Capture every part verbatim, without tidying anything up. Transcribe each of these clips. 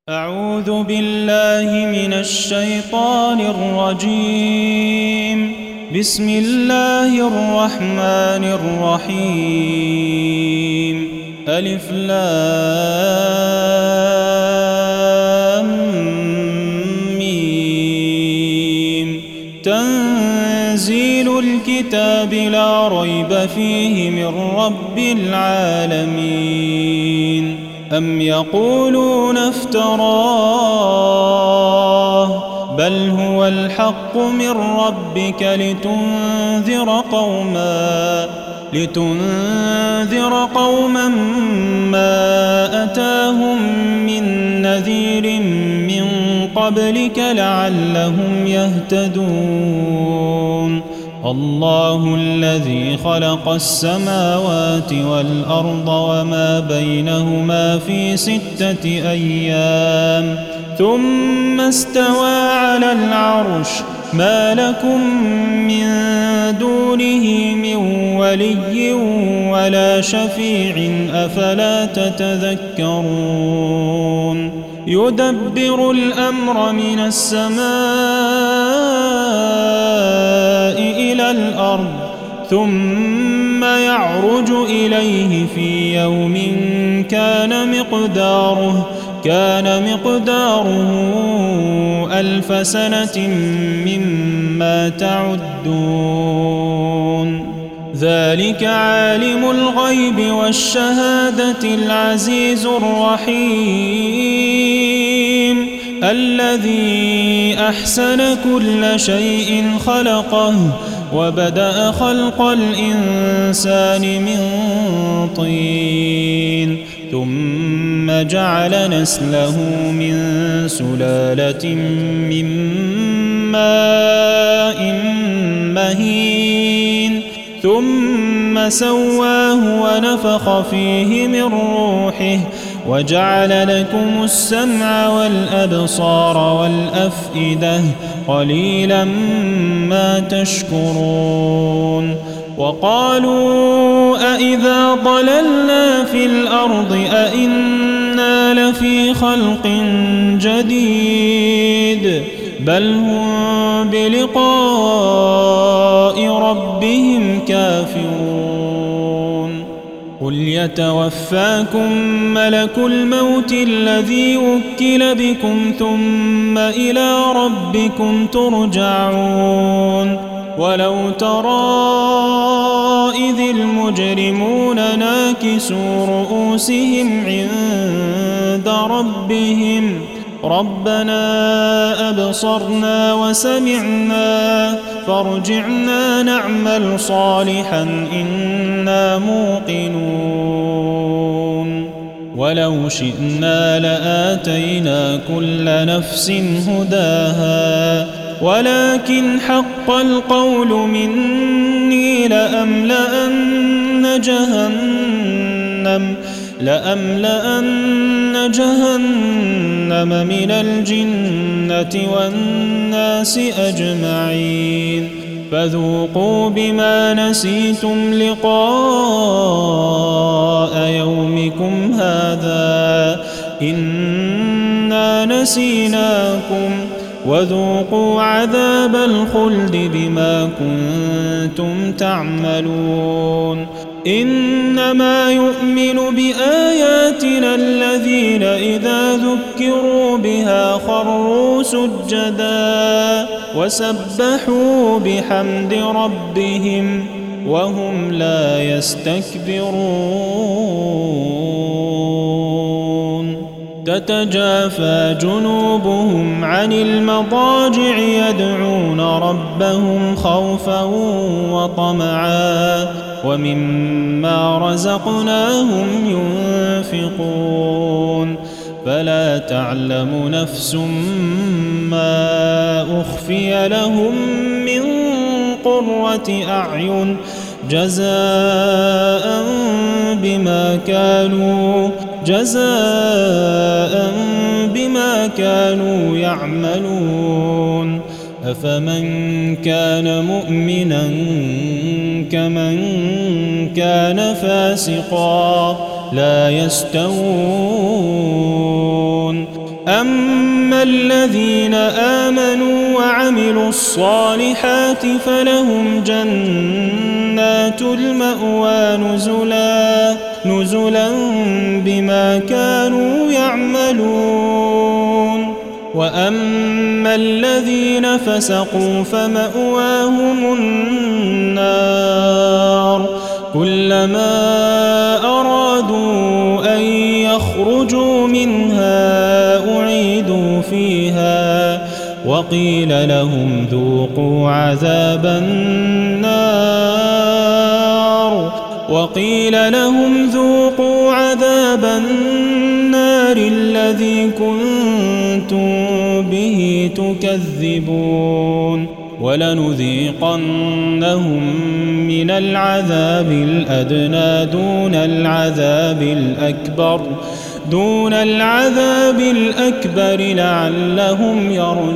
أعوذ بالله من الشيطان الرجيم. بسم الله الرحمن الرحيم. ألف لام ميم. تنزيل الكتاب لا ريب فيه من رب العالمين. أم يقولون افتراه بل هو الحق من ربك لتنذر قوما لتنذر قوما ما أتاهم من نذير من قبلك لعلهم يهتدون. الله الذي خلق السماوات والأرض وما بينهما في ستة أيام ثم استوى على العرش ما لكم من دونه من ولي ولا شفيع أفلا تتذكرون. يدبر الأمر من السماء إلى الأرض ثم يعرج إليه في يوم كان مقداره كان مقداره ألف سنة مما تعدون. ذلك عالم الغيب والشهادة العزيز الرحيم الذي أحسن كل شيء خلقه وبدأ خلق الإنسان من طين ثم جعل نسله من سلالة من ماء مهين ثم سواه ونفخ فيه من روحه وجعل لكم السمع والأبصار والأفئدة قليلا ما تشكرون. وقالوا أإذا ضللنا في الأرض أإنا لفي خلق جديد بل هم بلقاء ربهم كافرون. قل يتوفاكم ملك الموت الذي وكل بكم ثم إلى ربكم ترجعون. ولو ترى إذ المجرمون ناكسوا رؤوسهم عند ربهم ربنا أبصرنا وسمعنا فارجعنا نعمل صالحا إنا موقنون. ولو شئنا لآتينا كل نفس هداها ولكن حق القول مني لأملأن جهنم لأملأن جهنم من الجنة والناس أجمعين. فذوقوا بما نسيتم لقاء يومكم هذا إنا نسيناكم وذوقوا عذاب الخلد بما كنتم تعملون. إنما يؤمن بآياتنا الذين إذا ذكروا بها خروا سجدا وسبحوا بحمد ربهم وهم لا يستكبرون. تتجافى جنوبهم عن المضاجع يدعون ربهم خوفا وطمعا ومما رزقناهم ينفقون. فلا تعلم نفس ما أخفي لهم من قرة أعين جزاء بما كانوا جزاء بما كانوا يعملون. أفمن كان مؤمنا كمن كان فاسقا لا يستوون أما الذين آمنوا وعملوا الصالحات فلهم جنات المأوى نزلا نزلا بما كانوا يعملون وأما الذين فسقوا فمأواهم النار كلما أرادوا أن يخرجوا منها أعيدوا فيها وقيل لهم ذوقوا عذاب النار وقيل لهم ذوقوا عذاب النار الذي كنتم به تكذبون ولنذيقنهم من العذاب الأدنى دون العذاب الأكبر دون العذاب الأكبر لعلهم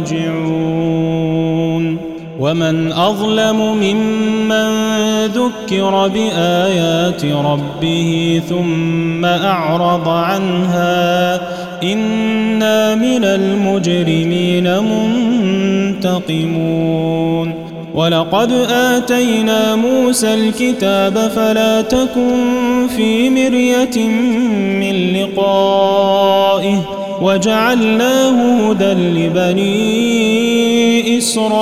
يرجعون ومن أظلم ممن ذكر بآيات ربه ثم أعرض عنها إنا من المجرمين منتقمون ولقد آتينا موسى الكتاب فلا تكن في مرية من لقائه وجعلناه هدى لبني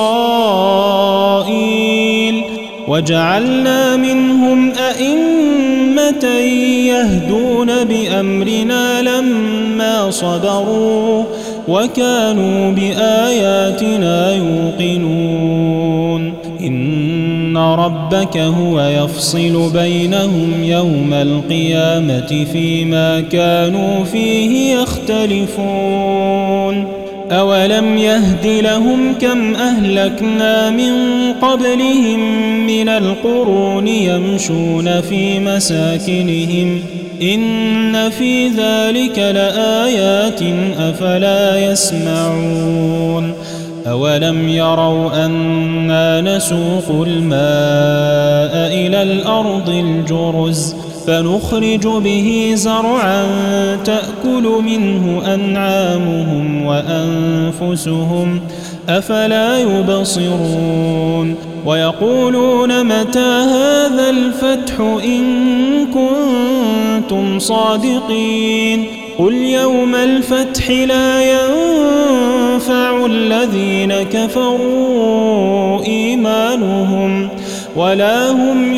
إسرائيل وجعلنا منهم أئمة يهدون بأمرنا لما صبروا وكانوا بآياتنا يوقنون إن ربك هو يفصل بينهم يوم القيامة فيما كانوا فيه يختلفون أولم يهد لهم كم أهلكنا من قبلهم من القرون يمشون في مساكنهم إن في ذلك لآيات أفلا يسمعون أولم يروا أنا نسوق الماء إلى الأرض الجرز فنخرج به زرعا تأكل منه أنعامهم وأنفسهم أفلا يبصرون ويقولون متى هذا الفتح إن كنتم صادقين قل يوم الفتح لا ينفع الذين كفروا إيمانهم ولا هم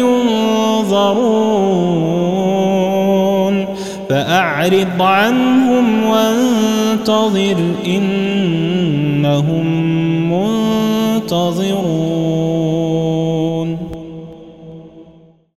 ينظرون فأعرض عنهم وانتظر إنهم منتظرون.